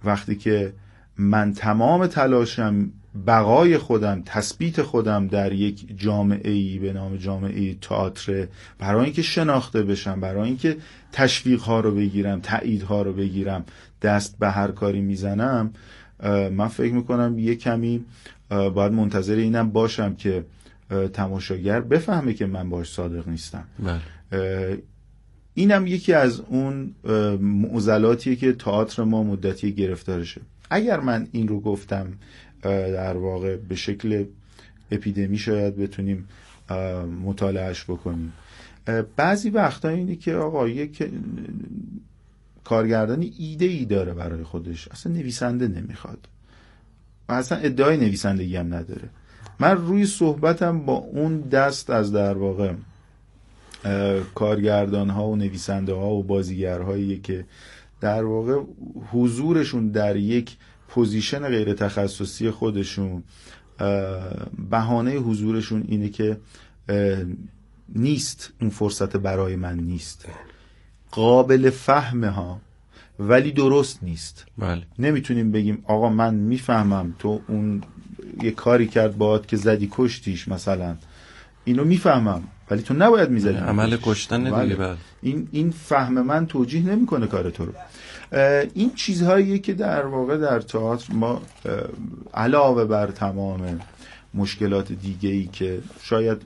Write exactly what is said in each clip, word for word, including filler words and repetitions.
وقتی که من تمام تلاشم بقای خودم، تثبیت خودم در یک جامعه‌ای به نام جامعه تئاتر، برای اینکه شناخته بشم، برای اینکه تشویق‌ها رو بگیرم، تاییدها رو بگیرم، دست به هر کاری میزنم، من فکر میکنم یه کمی باید منتظر اینم باشم که تماشاگر بفهمه که من باش صادق نیستم. بله. اینم یکی از اون معضلاتیه که تئاتر ما مدتی گرفتارشه. اگر من این رو گفتم در واقع به شکل اپیدمی شاید بتونیم مطالعهش بکنیم. بعضی وقتا اینه که آقا یک کارگردانی ایده ای داره برای خودش، اصلا نویسنده نمیخواد و اصلا ادعای نویسندگی هم نداره. من روی صحبتم با اون دست از در واقع کارگردان ها و نویسنده ها و بازیگرهایی که در واقع حضورشون در یک پوزیشن غیر تخصصی خودشون، بهانه حضورشون اینه که نیست، اون فرصت برای من نیست، قابل فهمه ها ولی درست نیست. بله. نمیتونیم بگیم آقا من میفهمم تو اون یه کاری کرد باهات که زدی کشتیش مثلا، اینو میفهمم ولی تو نباید میزدی، عمل کشتن دیگه. بله. این این فهم من توجیه نمیکنه کار تو رو. این چیزهاییه که در واقع در تئاتر ما علاوه بر تمام مشکلات دیگه‌ای که شاید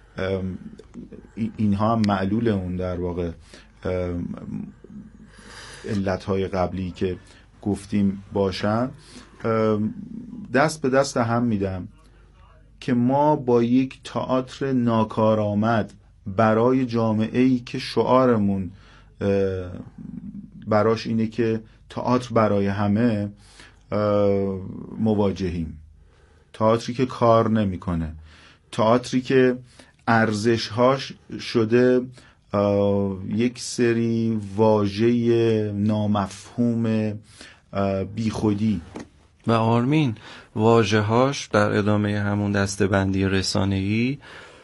اینها هم معلول اون در واقع علتهای قبلی که گفتیم باشن، دست به دست هم میدم که ما با یک تئاتر ناکارآمد برای جامعه‌ای که شعارمون براش اینه که تئاتر برای همه مواجهیم. تئاتری که کار نمیکنه، تئاتری که ارزش‌هاش شده یک سری واژه نامفهوم بیخودی. و آرمین، واژه‌هاش در ادامه همون دسته‌بندی رسانه‌ای،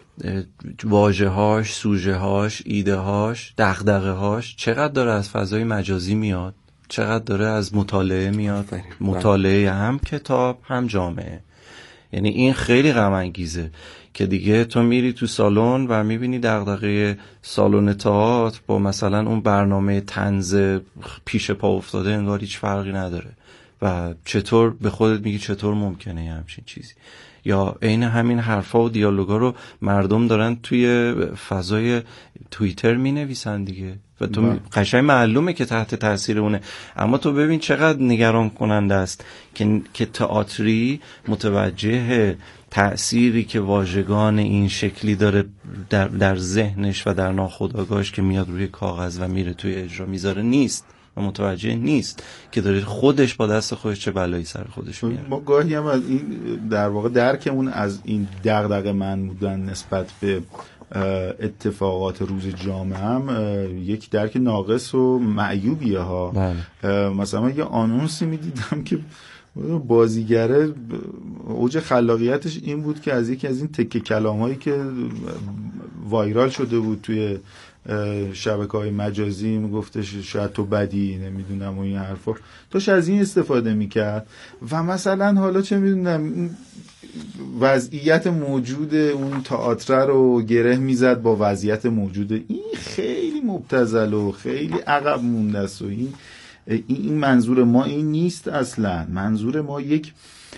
واژه‌هاش، سوژه‌هاش، ایده‌هاش، دغدغه‌هاش چقدر داره از فضای مجازی میاد، چقدر داره از مطالعه میاد، مطالعه هم کتاب هم جامعه. یعنی این خیلی غم انگیزه که دیگه تو میری تو سالن و میبینی دغدغه سالن تئاتر با مثلا اون برنامه طنز پیش پا افتاده انگار هیچ فرقی نداره و چطور به خودت میگی چطور ممکنه یه همچین چیزی. یا عین همین حرفا و دیالوگا رو مردم دارن توی فضای توییتر مینویسن دیگه و تو قشنگ معلومه که تحت تاثیر اونه. اما تو ببین چقدر نگران کننده است که که تئاتری متوجه تأثیری که واژگان این شکلی داره در در ذهنش و در ناخودآگاهش که میاد روی کاغذ و میره توی اجرا میذاره نیست و متوجه نیست که داره خودش با دست خودش چه بلایی سر خودش میاره. ما گاهی هم از این در واقع درکمون از این دغدغه من بودن نسبت به اتفاقات روز جامعه هم یک درک ناقص و معیوبیه ها. بله. مثلا یه آنونسی میدیدم که بازیگره اوج خلاقیتش این بود که از یکی از این تکه کلامایی که وایرال شده بود توی شبکه‌های مجازی میگفتش شاید تو بدی نمیدونم و این حرفا، توش از این استفاده میکرد و مثلا حالا چه میدونم وضعیت موجود اون تئاتر رو گره میزد با وضعیت موجود. این خیلی مبتذل و خیلی عقب مونده است و این این منظور ما این نیست اصلا. منظور ما یک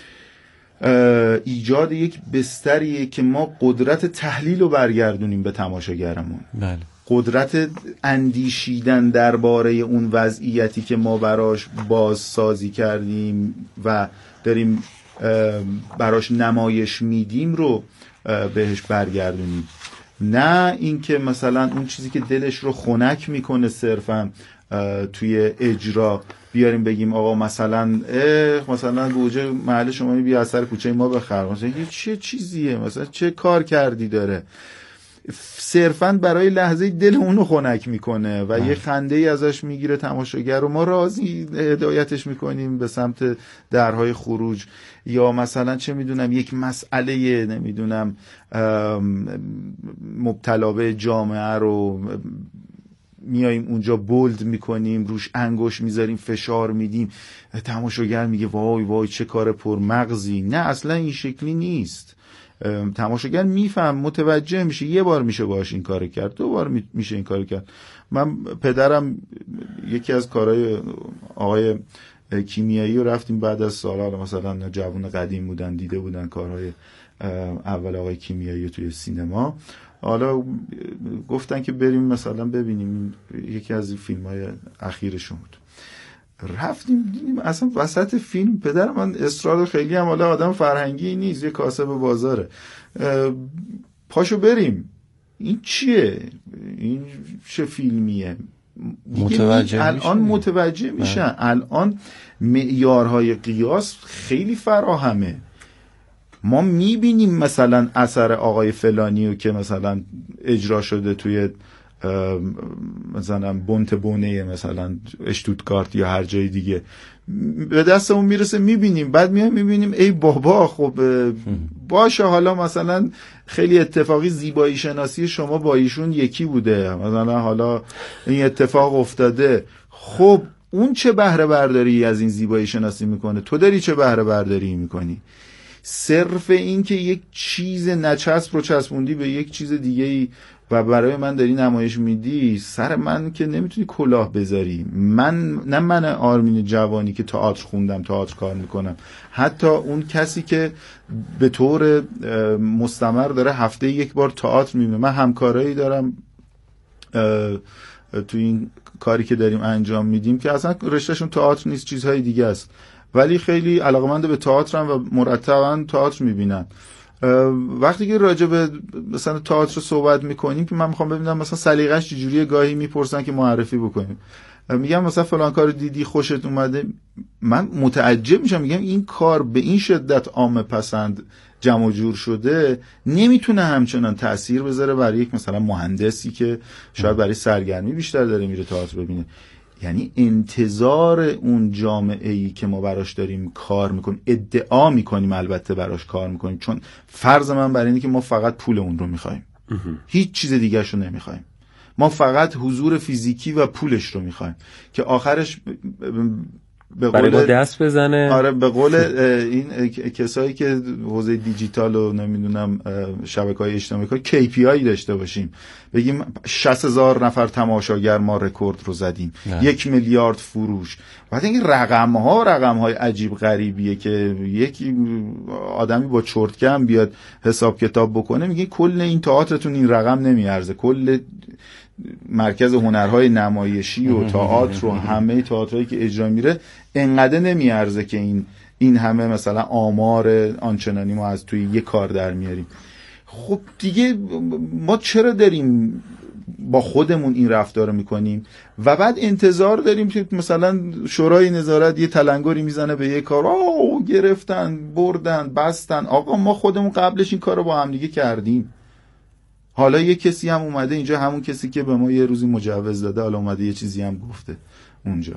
ایجاد یک بستریه که ما قدرت تحلیل رو برگردونیم به تماشاگرمون. بله. قدرت اندیشیدن درباره اون وضعیتی که ما براش بازسازی کردیم و داریم براش نمایش میدیم رو بهش برگردونیم، نه اینکه مثلا اون چیزی که دلش رو خنک میکنه صرفا توی اجرا بیاریم بگیم آقا مثلا مثلا گوجه محل شما بیا از سر کوچه ما بخر، مثلا چه چیزیه، مثلا چه کار کردی داره، صرفا برای لحظه دل اونو خنک میکنه و اه. یه خنده ای ازش میگیره تماشاگر و ما راضی هدایتش میکنیم به سمت درهای خروج. یا مثلا چه میدونم یک مسئله نمیدونم مبتلا به جامعه رو میاییم اونجا بولد میکنیم، روش انگوش میذاریم، فشار میدیم، تماشاگر میگه وای وای چه کار پرمغزی. نه اصلا این شکلی نیست. تماشاگر میفهم، متوجه میشه، یه بار میشه باهاش این کار کرد، دو بار میشه این کار کرد. من پدرم یکی از کارهای آقای کیمیایی رو رفتیم بعد از سالها، مثلا جوون قدیم بودن دیده بودن کارهای اول آقای کیمیایی توی سینما، حالا گفتن که بریم مثلا ببینیم، یکی از این فیلم های اخیرشون بود. رفتیم دیدیم اصلا وسط فیلم پدر من اصرار خیلی هم حالا آدم فرهنگی نیست، یه کاسب بازاره، پاشو بریم، این چیه، این چه فیلمیه، متوجه الان میشه. متوجه میشن. الان معیارهای قیاس خیلی فراهمه. ما میبینیم مثلا اثر آقای فلانیو که مثلا اجرا شده توی مثلا بونت بونه مثلا اشتوتگارت یا هر جای دیگه، به دستمون میرسه میبینیم، بعد میایم میبینیم ای بابا خب باشه حالا مثلا خیلی اتفاقی زیبایی شناسی شما با ایشون یکی بوده، مثلا حالا این اتفاق افتاده، خب اون چه بهره برداری از این زیبایی شناسی میکنه، تو داری چه بهره برداری میکنی؟ صرف این که یک چیز نچسب رو چسبوندی به یک چیز دیگه‌ای و برای من داری نمایش میدی، سر من که نمیتونی کلاه بذاری. من نه من آرمین جوانی که تئاتر خوندم، تئاتر کار میکنم، حتی اون کسی که به طور مستمر داره هفته یک بار تئاتر میبینه. من همکارایی دارم تو این کاری که داریم انجام میدیم که اصلا رشتهشون تئاتر نیست، چیزهای دیگه است، ولی خیلی علاقه‌مند به تئاترن و مرتباً تئاتر میبینن. وقتی که راجع به مثلا تئاتر صحبت میکنیم که من میخوام ببینم مثلا سلیقه‌اش چجوریه، گاهی میپرسن که معرفی بکنیم، میگم مثلا فلان کار دیدی خوشت اومده، من متعجب میشم، میگم این کار به این شدت عامه پسند جمع جور شده، نمیتونه همچنان تأثیر بذاره برای یک مثلا مهندسی که شاید برای سرگرمی بیشتر داره میره تئاتر ببینه. یعنی انتظار اون جامعه‌ای که ما براش داریم کار میکنیم، ادعا میکنیم البته براش کار میکنیم، چون فرض من برای اینه که ما فقط پول اون رو میخوایم، هیچ چیز دیگرش رو نمیخوایم، ما فقط حضور فیزیکی و پولش رو میخوایم که آخرش به برای ما دست بزنه. آره به قول این کسایی که حوزه دیجیتال و نمیدونم شبکه‌های اجتماعی کار کی پی آی داشته باشیم، بگیم شصت هزار نفر تماشاگر ما رکورد رو زدیم، نه. یک میلیارد فروش. بعد این رقم ها رقم های عجیب غریبیه که یک آدمی با چرتکم بیاد حساب کتاب بکنه میگه کل این تئاترتون این رقم نمیارزه، کل مرکز هنرهای نمایشی و تئاتر و همه تئاترایی که اجرا میره انقدر نمیارزه که این این همه مثلا آمار آنچنانی ما از توی یک کار در میاریم. خب دیگه ما چرا داریم با خودمون این رفتار رو میکنیم و بعد انتظار داریم که مثلا شورای نظارت یه تلنگری میزنه به یه کار، آه گرفتن بردن بستن، آقا ما خودمون قبلش این کار رو با هم دیگه کردیم، حالا یه کسی هم اومده اینجا، همون کسی که به ما یه روزی مجوز داده حالا اومده یه چیزی هم گفته اونجا،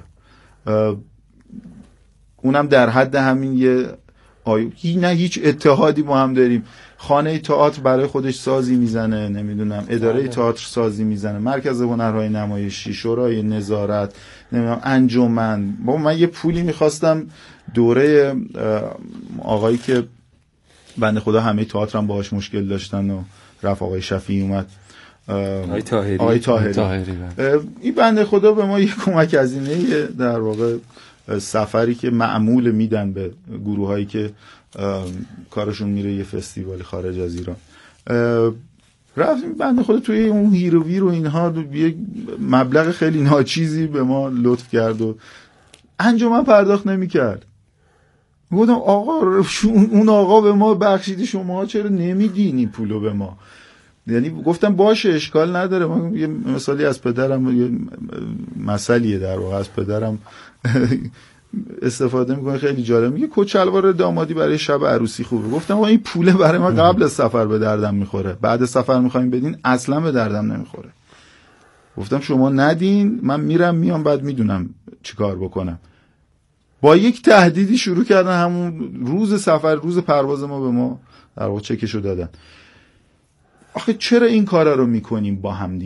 اونم در حد همین یه آیو نه هیچ اتحادی با هم داریم. خانه تئاتر برای خودش سازی میزنه، نمیدونم اداره تئاتر سازی میزنه، مرکز هنرهای نمایشی، شورای نظارت، نمیدونم انجمن. با من یه پولی میخواستم دوره آقایی که بنده خدا همه تئاترم باهاش مشکل داشتن و رفت آقای شفیعی اومد، آقای طاهری آقای طاهری این بنده خدا به ما یه کمک هزینه در واقع سفری که معمول میدن به گروه هایی که کارشون میره یه فستیوالی خارج از ایران، رفتیم بنده خدا توی اون هیروویر و اینها یه مبلغ خیلی ناچیزی به ما لطف کرد و انجمن پرداخت نمیکرد. گفتم آقا اون آقا به ما بخشیدی، شما چرا نمیدین این پولو به ما؟ یعنی گفتم باشه اشکال نداره. من یه مثالی از پدرم، یه مثالیه در واقع از پدرم استفاده میکنه خیلی جالب، میگه کچلوار دامادی برای شب عروسی خوبه. گفتم آقا این پوله برای ما قبل از سفر به دردم میخوره، بعد سفر میخوایم بدین اصلا به دردم نمیخوره. گفتم شما ندین من میرم میام بعد میدونم چیکار بکنم. با یک تهدیدی شروع کردن، همون روز سفر روز پرواز ما به ما در واقع چکشو دادن. آخه چرا این کارا رو میکنیم با هم دیگه؟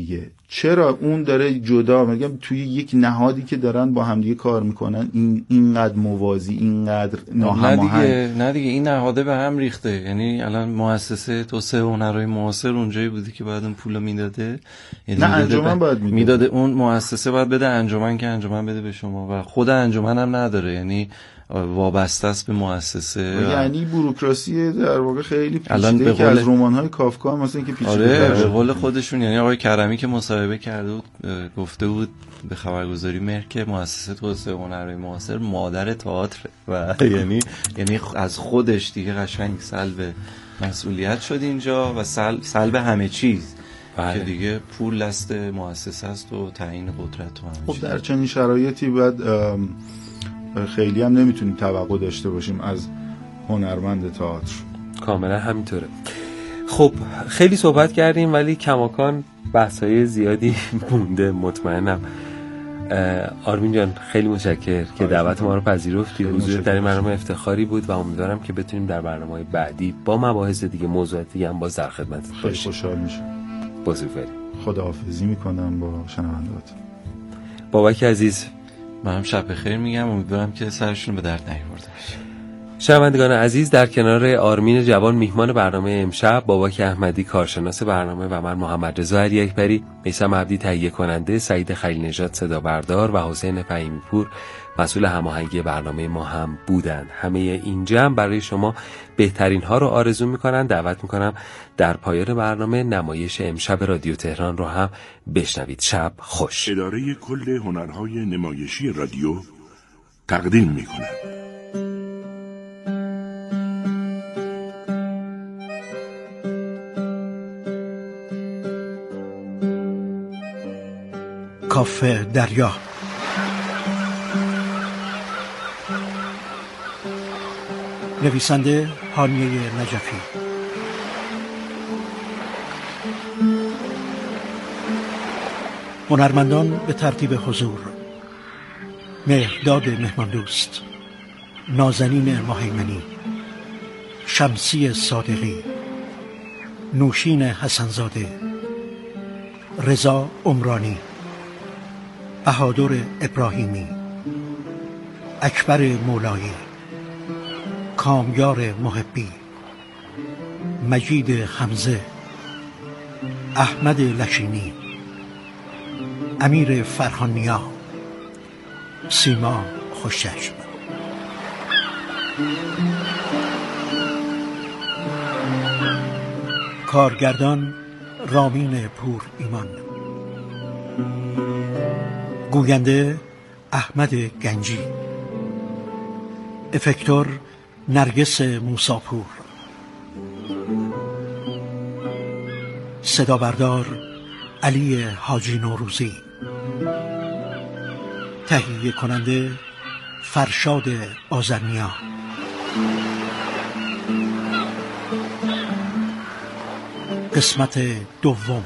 چرا اون داره جدا، میگم توی یک نهادی که دارن با همدیگه کار میکنن این اینقدر موازی، اینقدر ناهماهنگ؟ نه دیگه نه دیگه این نهاده به هم ریخته. یعنی الان مؤسسه توسعه هنرهای معاصر اونجایی بودی که بعد اون پولو میداده، یعنی نه انجمن باید میداده. میداده اون مؤسسه باید بده انجمن که انجمن بده به شما و خود انجمن هم نداره، یعنی وابسته است به مؤسسه. یعنی بوروکراسی در واقع خیلی پیچیده که از رمان‌های کافکا مثلا که پیچیده. آره به قول خودشون، یعنی آقای کرمی که مصاحبه کرده بود گفته بود به خبرگزاری مهر که مؤسسه توسعه هنرهای معاصر مادر تئاتر و یعنی یعنی از خودش دیگه قشنگ سلب مسئولیت شد اینجا و سلب سلب همه چیز. بله. که دیگه پول دست مؤسسه است و تعیین قدرت و همه خب چیز. در چنین شرایطی بعد خیلی هم نمیتونیم توقع داشته باشیم از هنرمند تئاتر. کاملا همینطوره. خب خیلی صحبت کردیم ولی کماکان بحث‌های زیادی مونده مطمئنم. آرمین جان خیلی متشکرم که دعوت ما رو پذیرفتی. حضور در این برنامه افتخاری بود و امیدوارم که بتونیم در برنامه‌های بعدی با مباحث دیگه موضوعات دیگه هم باز در خدمتت باشیم. خیلی خوشحال میشم. بازوفری. خداحافظی میکنم با شنوندهات. بابک عزیز منم شب بخیر میگم، امیدوارم که سرشون به درد نیاورده باشه. شنوندگان عزیز، در کنار آرمین جوان میهمان برنامه امشب، بابک احمدی کارشناس برنامه و من محمد رضا علی اکبری، میثم عبدی تهیه کننده، سعید خلیل نژاد صدا بردار و حسین فهیمی پور مسئول هماهنگی برنامه ما هم بودند. همه این جمع برای شما بهترین ها رو آرزو میکنن. دعوت میکنم در پایان برنامه نمایش امشب رادیو تهران رو هم بشنوید. شب خوش. اداره کل هنرهای نمایشی رادیو تقدیم میکند. کافه دریا، نویسنده هانیه نجفی، هنرمندان به ترتیب حضور: مهرداد مهماندوست، نازنین ماهیمنی، شمسی صادقی، نوشین حسنزاده، رضا عمرانی، بهادر ابراهیمی، اکبر مولایی، کامیار محبی، مجید حمزه، احمد لشینی، امیر فرهانیا، سیما خوشچشم. کارگردان رامین پور ایمان، گوینده احمد گنجی، افکتور نرگس موساپور، صدا بردار علی حاجی نوروزی، تهیه کننده فرشاد آذرنیا. قسمت دوم.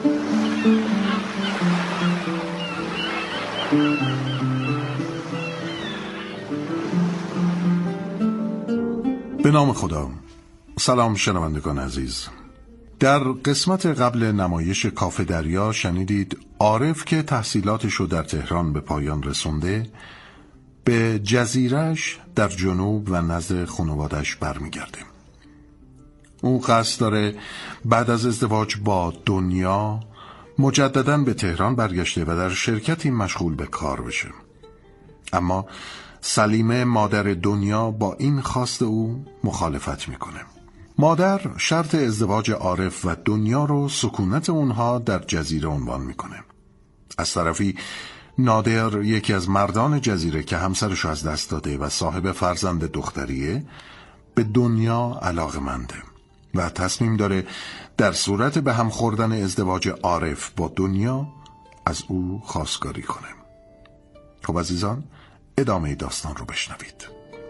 به نام خدا. سلام شنوندگان عزیز. در قسمت قبل نمایش کافه دریا شنیدید عارف که تحصیلاتش رو در تهران به پایان رسونده به جزیره‌اش در جنوب و نزد خانواده‌اش برمیگرده. اون قصد داره بعد از ازدواج با دنیا مجدداً به تهران برگشته و در شرکتی مشغول به کار بشه. اما سلیمه مادر دنیا با این خواست او مخالفت میکنه. مادر شرط ازدواج عارف و دنیا رو سکونت اونها در جزیره عنوان میکنه. از طرفی نادر یکی از مردان جزیره که همسرش از دست داده و صاحب فرزند دختریه به دنیا علاقه‌منده و تصمیم داره در صورت به هم خوردن ازدواج عارف با دنیا از او خواستگاری کنه. خب عزیزان، ادامه داستان رو بشنوید.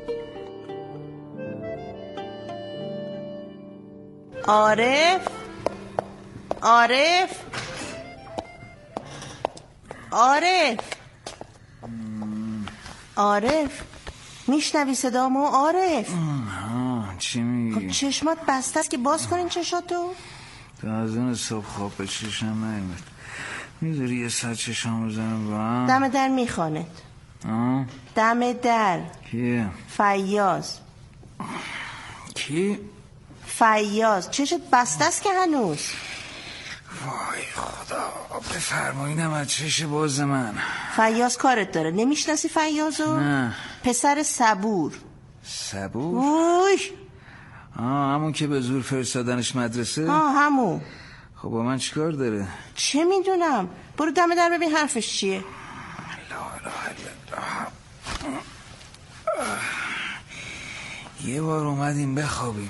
عارف عارف عارف عارف میشنوی صدامو عارف؟ آه چی میگی؟ خب چشمات بسته است که باز کنین چشاتو. تا از اون صبح خواب به چشم نیمد. میذاری یه ساعت چشام بزنم با هم؟ دم در میخواند. آه؟ دم در. کیه؟ فیاض. کی؟ فیاض. چشت بسته است که هنوز. وای خدا، بفرمایینم از چش باز من. فیاض کارت داره، نمیشناسی فیاضو؟ نه. پسر صبور. صبور؟ وای. آه همون که به زور فرستادنش مدرسه؟ آه همون. خب با من چیکار داره؟ چه میدونم، برو دم در ببین حرفش چیه. لا اله الا الله. یه بار اومدیم بخوابیم.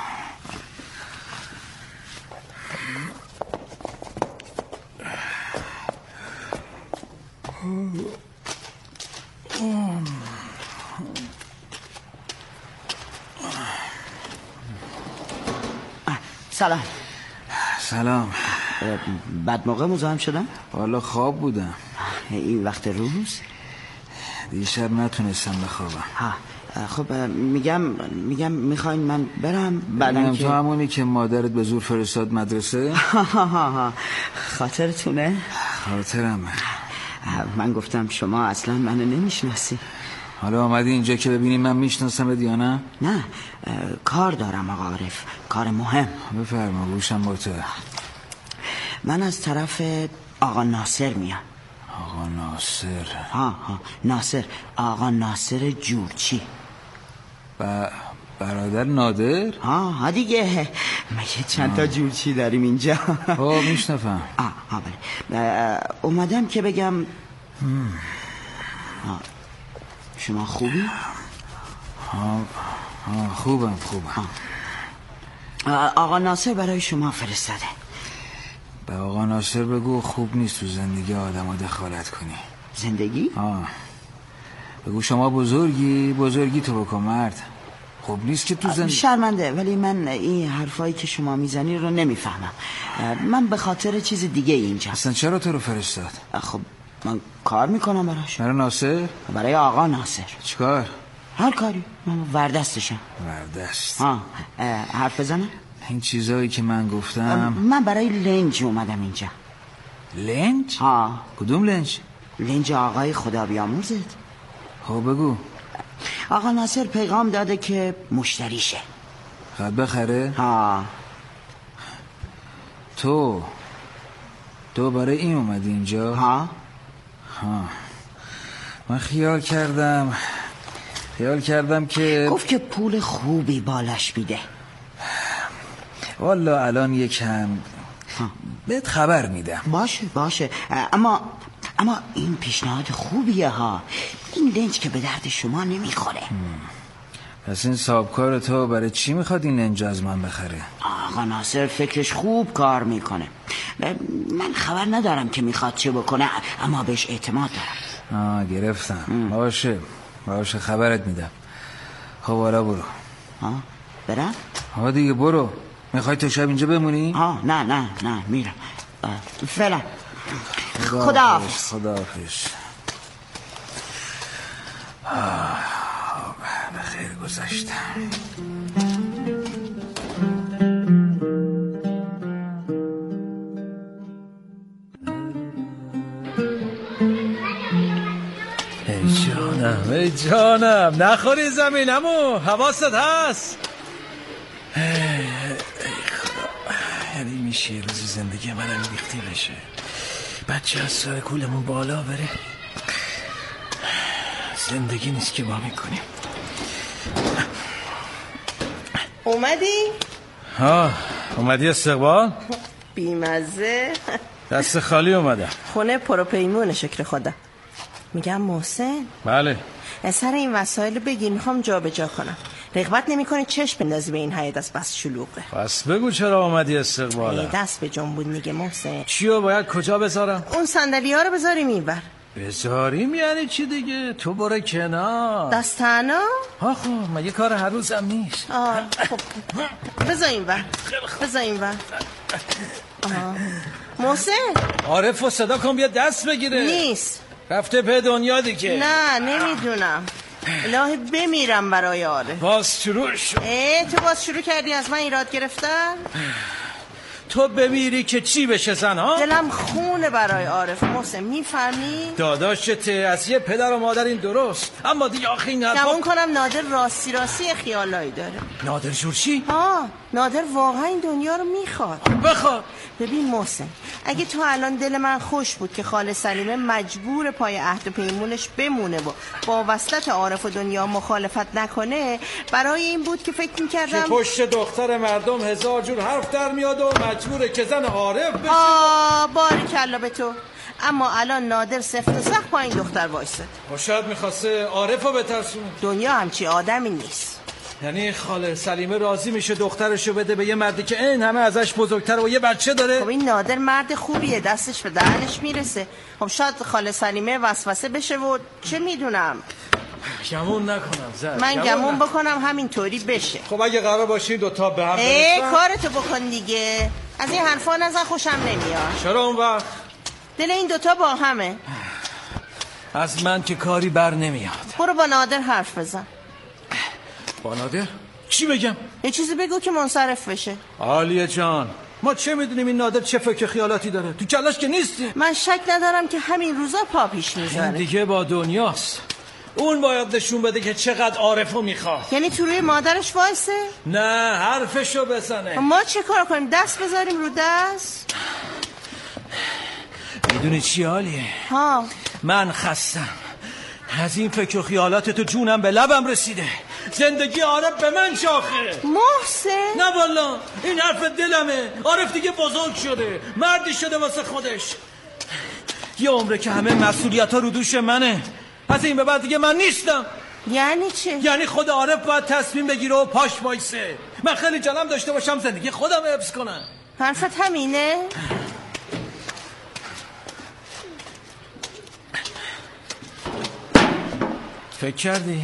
سلام. سلام. بعد موقع مزاحم شدم؟ والا خواب بودم. این وقت روز؟ دیشب نتونستم بخوابم. ها خب میگم میگم میخواین من برم بعدم که... تو همونی که مادرت به زور فرستاد مدرسه؟ خاطرتونه؟ خاطرم. من گفتم شما اصلا منو نمیشناسی. حالا آمدی اینجا که ببینی من میشناسم یا نه؟ نه کار دارم آقا عارف، کار مهم. بفرما گوشم با تو. من از طرف آقا ناصر میام. آقا ناصر؟ ها ها ناصر، آقا ناصر جورچی. ب... برادر نادر؟ ها ها دیگه مگه چند تا جورچی داریم اینجا. ها میشنفم. آه ها بله. اومدم که بگم شما خوبی؟ ها ها خوبم خوبم. آقا ناصر برای شما فرستاده. به آقا ناصر بگو خوب نیست تو زندگی آدم ها دخالت کنی. زندگی؟ آه بگو شما بزرگی بزرگی تو بکن مرد. خوب نیست که تو زندگی. شرمنده ولی من این حرفایی که شما میزنی رو نمیفهمم. من به خاطر چیز دیگه اینجا. اصلا چرا تو رو فرستاد؟ خب من کار میکنم براش. برای ناصر؟ برای آقا ناصر. چیکار؟ هر کاری. من وردستشم. وردست؟ ها حرف بزنم؟ این چیزایی که من گفتم. من برای لنج اومدم اینجا. لنج؟ ها. کدوم لنج؟ لنج آقای خدا بیامرزت. خب بگو. آقا ناصر پیغام داده که مشتریشه. خواهد بخره؟ ها. تو تو برای این اومدی اینجا؟ ها. ها من خیال کردم خیال کردم که گفت که پول خوبی بالاش میده. والا الان یکم بهت خبر میدم. باشه باشه اما اما این پیشنهاد خوبیه ها. این لنج که به درد شما نمیخوره. پس این صاحبکار تو برای چی میخواد این لنج از من بخره؟ آقا ناصر فکرش خوب کار میکنه. من خبر ندارم که میخواد چه بکنه اما بهش اعتماد دارم. آه گرفتم. ام. باشه باشه خبرت میدم. خب حالا برو. ها برم؟ ها دیگه برو. میخوای تا شب اینجا بمونی؟ ها نه نه نه میرم فعلا. خداحافظ. خداحافظ. به خیر گذشتم. ای جانم ای جانم نخوری زمینمو حواست هست. ای, ای خدا یعنی میشه یه روزی زندگی منم بیختی بشه بچه از سر کولمون بالا بره. زندگی نیست که ما میکنیم. اومدی؟ ها اومدی استقبال؟ بیمزه. دست خالی اومدم. خونه پروپیمون شکر خدا. میگم محسن. بله. سر این وسایل بگیر میخوام جا به جا کنم. رغبت نمی کنی چشم بندازی به این حیاط از بس شلوغه. پس بگو چرا اومدی استقباله؟ دست به جنبون میگه محسن. چیو باید کجا بذارم؟ اون صندلی ها رو بذاریم اینور. بذاریم یعنی چی دیگه؟ تو برو کنار. دستانا؟ ها خب مگه کار هر روزم نیست. آه خب بذار اینور. بذار اینور. محسن عارفو صدا کن بیا دست بگیره. نیست. رفته به دنیا دیگه. نه نمیدونم. الهی بمیرم برای عارف. باز شروع شد. اه تو باز شروع کردی از من ایراد گرفتن؟ تو تو بمیری که چی بشه زن ها؟ دلم خونه برای عارف محسن، میفهمی؟ داداشته از یه پدر و مادر این درست، اما دیگه آخه این حرفا گمون کنم نادر راستی راستی خیالایی داره. نادر جورچی؟ ها نادر واقعا این دنیا رو میخواد. بخواد. ببین محسن، اگه تو الان دل من خوش بود که خاله سلیمه مجبور پای عهد و پیمونش بمونه و با وصلت عارف و دنیا مخالفت نکنه، برای این بود که فکر میکردم که پشت دختر مردم هزار جور حرف در میاد و مجبوره که زن عارف بشه. آه باریکلا به تو. اما الان نادر سفت و سخت پای این دختر وایسه. و شاید میخواسته عارف رو بترسونه. دنیا همچی آدمی نیست. یعنی خاله سلیمه راضی میشه دخترشو بده به یه مردی که این همه ازش بزرگتر و یه بچه داره؟ خب این نادر مرد خوبیه، دستش به دهنش میرسه. خب شاید خاله سلیمه وسوسه بشه و چه میدونم. گمون نکنم زد. من گمون بکنم همینطوری بشه. خب اگه قرار باشین دوتا به هم برسن کارتو بکن دیگه. از این حرفا نزن، خوشم نمیاد. چرا اون وقت؟ دل این دوتا با همه. از من که کاری بر نمیاد. برو با نادر حرف بزن. با نادر؟ چی بگم؟ یه چیزی بگو که منصرف بشه. عالیه جان، ما چه میدونیم این نادر چه فکر خیالاتی داره؟ تو کلاش که نیستی. من شک ندارم که همین روزا پا پیش میذاره. این دیگه با دنیاست. اون باید نشون بده که چقدر عارفو میخواد. یعنی تو روی مادرش وایسه؟ نه حرفشو بزنه. ما چه کار کنیم؟ دست بذاریم رو دست؟ میدونی چی عالیه؟ ها من خستم از این فکر و خیالات تو، جونم به لبم رسیده. زندگی عارف به من شاخه. محسن نه والا این حرف دلمه. عارف دیگه بزرگ شده، مردی شده واسه خودش. یه عمره که همه مسئولیت ها رو دوش منه. از این به بعد دیگه من نیستم. یعنی چه؟ یعنی خود عارف باید تصمیم بگیره و پاش وایسه. من خیلی جلم داشته باشم زندگی خودم حفظ کنم. حرفت همینه؟ فکر کردی؟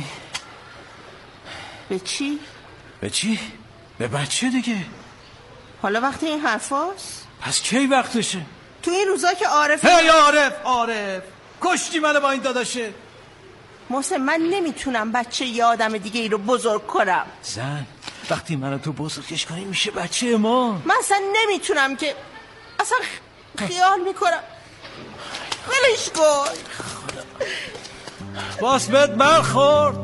به چی؟ به چی؟ به بچه دیگه. حالا وقت این حرف هاست؟ پس کی وقتشه؟ تو این روزا که عارف هی عارف عارف کشتی منو با این داداشه. محسن من نمیتونم بچه یه آدم دیگه ای رو بزرگ کنم. زن وقتی منو تو بزرگش کنی میشه بچه ما. من اصلا نمیتونم که اصلا خیال میکنم. ولش کن. باس بهت برخورد.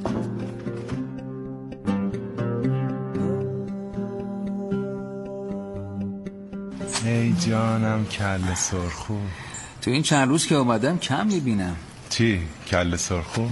ای جانم کله سرخو. تو این چند روز که اومدم کم میبینم. چی؟ کله سرخو؟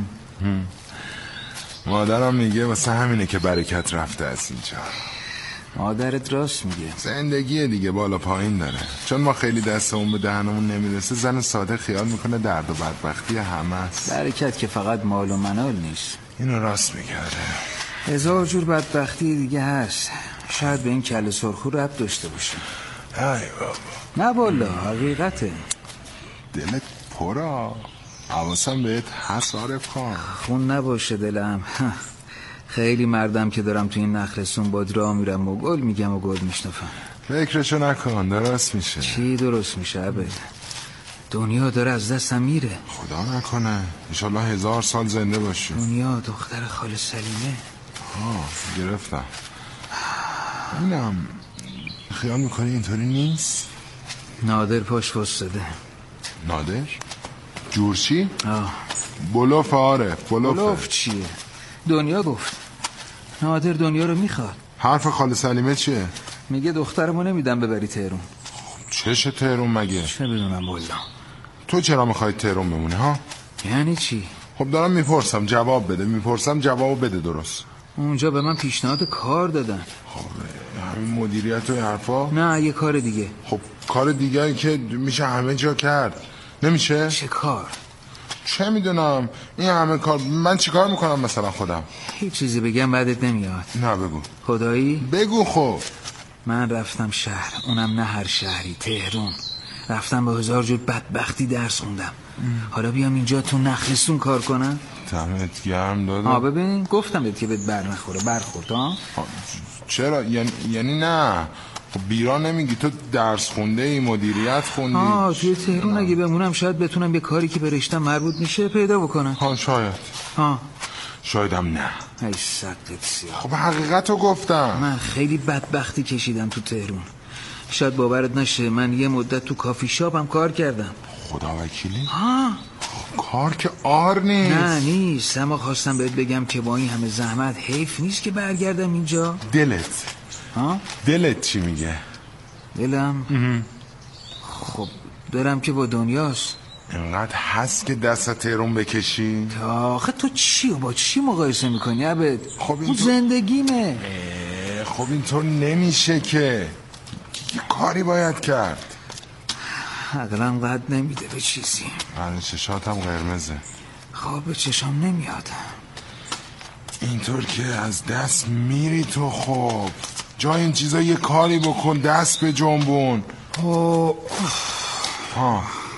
مادرم میگه واسه همینه که برکت رفته از اینجا. مادرت راست میگه. زندگی دیگه بالا پایین داره. چون ما خیلی دستمون به دهنمون نمیرسه، زن ساده خیال میکنه درد و بدبختی همه است. برکت که فقط مال و منال نیست. اینو راست میگرده. هزار جور بدبختی دیگه هست. شاید به این کله سرخو ربط داشته باشه. ای بابا. نه والا حقیقته. دلت پرا. حواسم بهت هست عارف خان. خون نباشه دلم. خیلی مردم که دارم تو این نخلستون با راه میرم و گل میگم و گل میشنفم. فکرشو نکن، درست میشه. چی درست میشه عبد؟ دنیا داره از دستم میره. خدا نکنه. انشالله هزار سال زنده باشی. دنیا دختر خاله سلیمه. ها گرفتم. اینم خیال میکنی اینطوری نیست؟ نادر پاش وستده. نادر؟ جورچی؟ آه بلوف عارف. بلوف بلوف چیه؟ دنیا گفت نادر دنیا رو میخواد. حرف خاله سلیمه چیه؟ میگه دخترمو نمیدم ببری تهرون. چشه تهرون مگه؟ چه بدونم والا. تو چرا میخوای تهرون بمونی ها؟ یعنی چی؟ خب دارم میپرسم جواب بده. میپرسم جواب بده درست. اونجا به من پیشنهاد کار دادن. خب همین مدیریت و حرفا؟ نه یه کار دیگه. خب کار دیگه که میشه همه جا کرد. نمیشه؟ چه کار؟ چه میدونم این همه کار. من چی کار میکنم مثلا خودم؟ هیچ چیزی بگم بعدت نمیاد. نه بگو. خدایی؟ بگو. خب من رفتم شهر، اونم نه هر شهری، تهرون. رفتم با هزار جور بدبختی درس خوندم. حالا بیام اینجا تو نخلستون کار کنم؟ دمت گرم دادا. آ ببین گفتم بهت که بهت بر نخوره. برخورد ها؟ چرا؟ یعنی یعنی نه. خب بیرا نمیگی تو درس خونده ای، مدیریت خوندی. آه توی تهرون اگه بمونم شاید بتونم یه کاری که به رشتم مربوط میشه پیدا بکنم. ها شاید. ها شایدم نه. ای سقط سیاه. خب حقیقتو گفتم. من خیلی بدبختی کشیدم تو تهرون. شاید باورت نشه من یه مدت تو کافی شاپ هم کار کردم. خدا وکیلی؟ ها کار که آر نیست. نه نیست، اما خواستم بهت بگم که با این همه زحمت حیف نیست که برگردم اینجا. دلت ها؟ دلت چی میگه؟ دلم خب دلم که با دنیاست. اینقدر هست که دست تهرون بکشی؟ آخه تو چی و با چی مقایسه میکنی عبد؟ خب این تو... زندگیمه. خب اینطور نمیشه که یه کاری باید کرد. عقلا قد نمیده به چیزی. من چشاتم قرمزه. خواب به چشام نمیاد. اینطور که از دست میری تو. خب جای این چیزا یه کاری بکن، دست به جنبون. اوه ها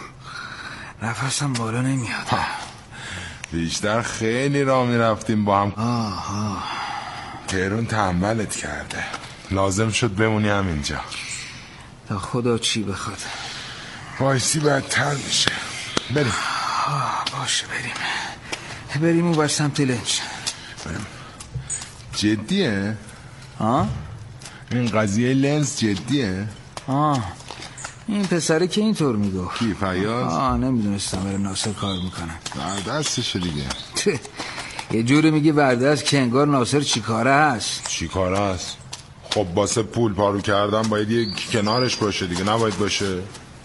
نفسم بالا نمیاد. ها. بیشتر خیلی راه میرفتیم با هم. آها تهرون تنبلت کرده، لازم شد بمونی همینجا. تا خدا چی بخواد وایسی بدتر میشه. بریم. باشه بریم بریم اون بر سمت لنج. بریم. جدیه؟ ها؟ این قضیه لنز جدیه؟ آه این پسره که اینطور میگفت. کی فیاض؟ آه نمیدونستم برای ناصر کار میکنم. وردستشه دیگه. یه جوری میگی وردست که انگار ناصر چی کاره هست. چی کاره هست؟ خب باسه پول پارو کردن باید یه کنارش باشه دیگه، نباید باشه.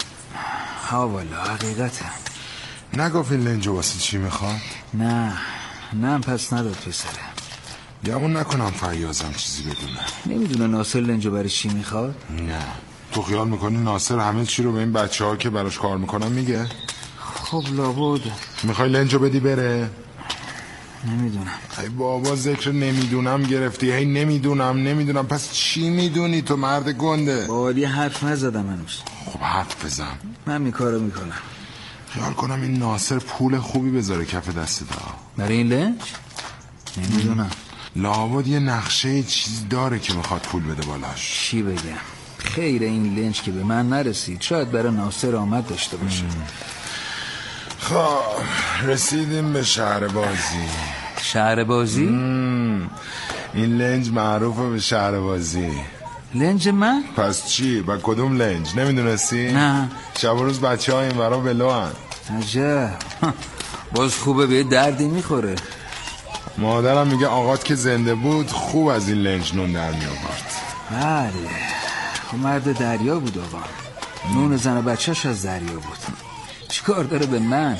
ها والا حقیقته. نگفت این لنجو واسه چی میخواد؟ نه نه پس نداد پسره. گمون نکنم فیاضم چیزی بدونه. نمیدونه ناصر لنجو برای چی میخواد؟ نه. تو خیال میکنی ناصر همه چی رو به این بچه ها که براش کار میکنن میگه؟ خب لابد. میخوای لنجو بدی بره؟ نمیدونم. ای بابا ذکر نمیدونم گرفتی. هی نمیدونم نمیدونم. پس چی میدونی تو مرد گنده؟ باید حرف نزدم هنوز. خب حرف بزن. من می کارو میکنم. خیال کنم این ناصر پول خوبی بذاره کف دست دا. برای این لنج؟ نمیدونم. لابد یه نقشه چیز داره که میخواد پول بده بالاش. چی بگم؟ خیر این لنج که به من نرسید، شاید برای ناصر آمد داشته باشه. خب رسیدیم به شهر بازی. شهر بازی؟ این لنج معروفه به شهر بازی. لنج من؟ پس چی؟ با کدوم لنج؟ نمیدونستی؟ نه. شب و روز بچه ها این ورا بلو هن. عجب. باز خوبه به دردی میخوره. مادرم میگه آقات که زنده بود خوب از این لنج نون در می آورد. بله خب مرد دریا بود آقا. نون زن و بچهش از دریا بود. چیکار داره به من؟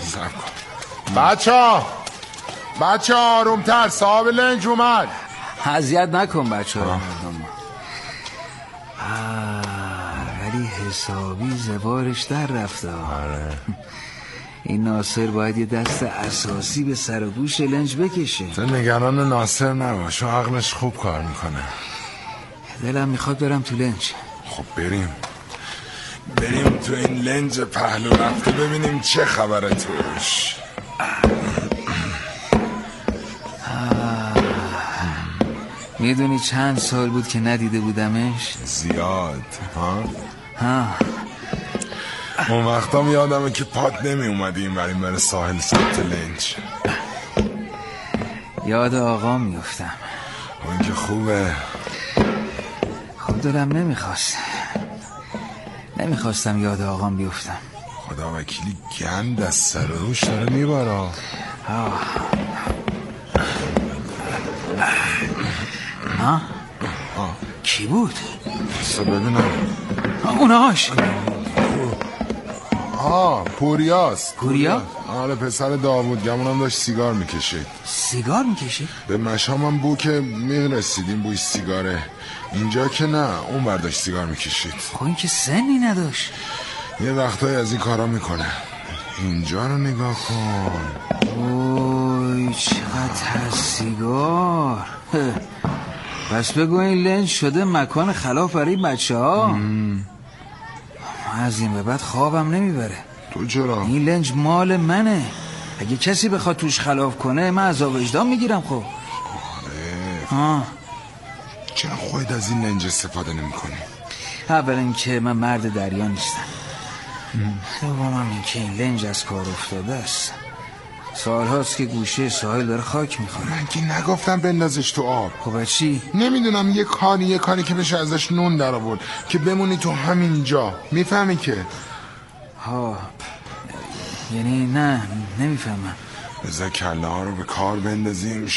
بچه ها بچه ها آرومتر، صاحب لنج اومد. اذیت نکن بچه ها. ولی حسابی زوارش در رفته. آره. این ناصر باید یه دست اساسی به سر و گوش لنج بکشه. تو نگران ناصر نباش، عقلش خوب کار میکنه. دلم میخواد برم تو لنج. خب بریم بریم تو این لنج پهلو رفته ببینیم چه خبره توش. میدونی چند سال بود که ندیده بودمش؟ زیاد. ها؟ ها اون وقتا یادمه که پات نمی اومدی این بریم بر ساحل سمت لنج. یاد آقا میفتم. اون که خوبه. خب دلم نمیخواست نمیخواستم یاد آقام بیفتم. خدا وکیلی گند از سر روش داره میبارا. ها ها آه. کی بود؟ سو ببینم. اونهاش. آه پوریاست. پوریا؟ آره پسر داوود. گمونم داشت سیگار میکشید. سیگار میکشید؟ به مشام هم بو که میرسیدیم بوی سیگاره. اینجا که نه، اون برداشت سیگار میکشید. خب این که سنی نداشت. یه وقتایی از این کارا میکنه. اینجا رو نگاه کن. اوی چقدر سیگار. پس بگو این لنج شده مکان خلاف برای بچه ها. از این به بعد خوابم نمیبره. تو چرا؟ این لنج مال منه. اگه کسی بخواد توش خلاف کنه من عذاب وجدان میگیرم. خب آره. چرا خودت از این لنج استفاده نمی کنی؟ اول اینکه من مرد دریا نیستم. دوم هم اینکه این لنج از کار افتاده است. سال هاست که گوشه ساحل داره خاک میخوره. من که نگفتم بندازش تو آب. خب چی؟ نمیدونم یه کاری یه کاری که بشه ازش نون در آورد که بمونی تو همین جا. میفهمی که؟ ها یعنی نه نمیفهمم. بذار کله ها رو به کار بندازیم